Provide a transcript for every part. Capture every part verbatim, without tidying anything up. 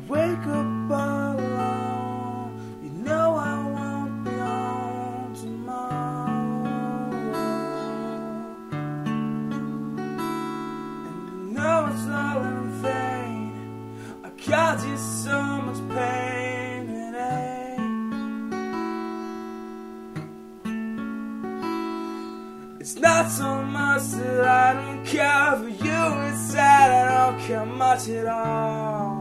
wake up alone, you know I won't be home tomorrow. And you know it's all in vain, I caused you so much pain today. It's not so much that I don't care for you, it's that I don't care much at all.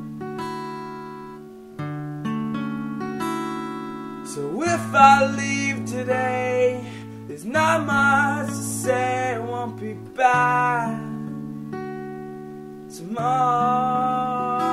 So if I leave today, there's not much to say, I won't be back tomorrow.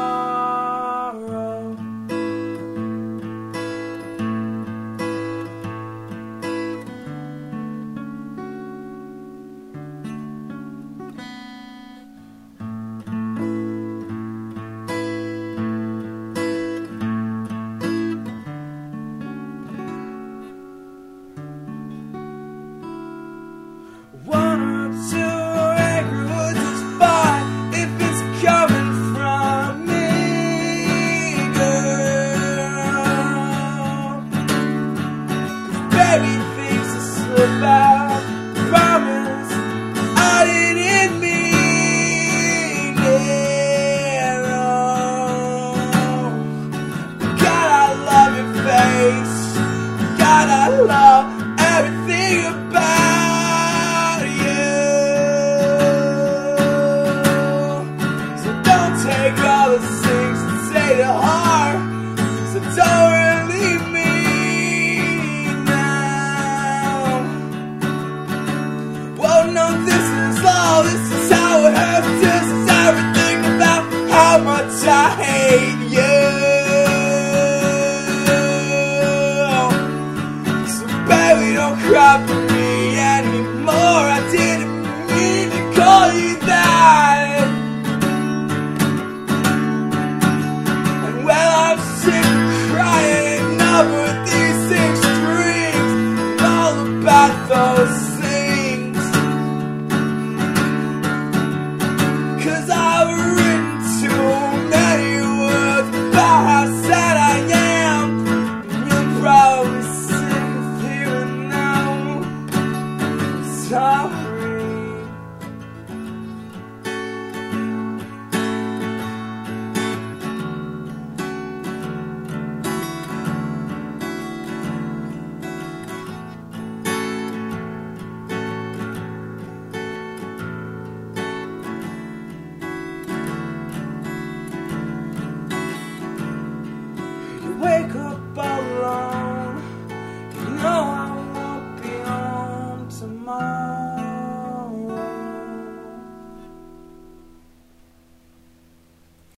One or two angry words is fine if it's coming from me, girl. 'Cause baby, things will slip out. Promise I didn't mean it. Oh. God, I love your face. God, I love everything about. Take all the things and say to heart.